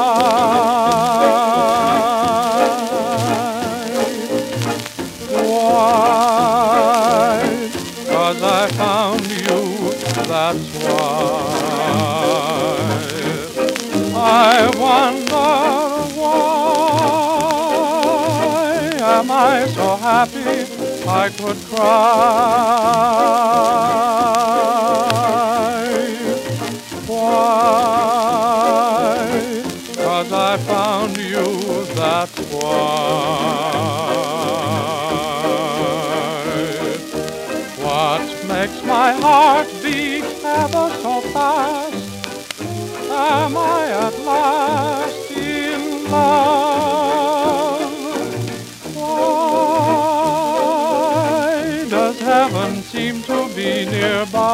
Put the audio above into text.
Why? 'Cause I found you, that's why. I wonder why am I so happy I could cry? Why? 'Cause I found you, that's why. What makes my heart beat ever so fast? Am I at last in love? Why does heaven seem to be nearby?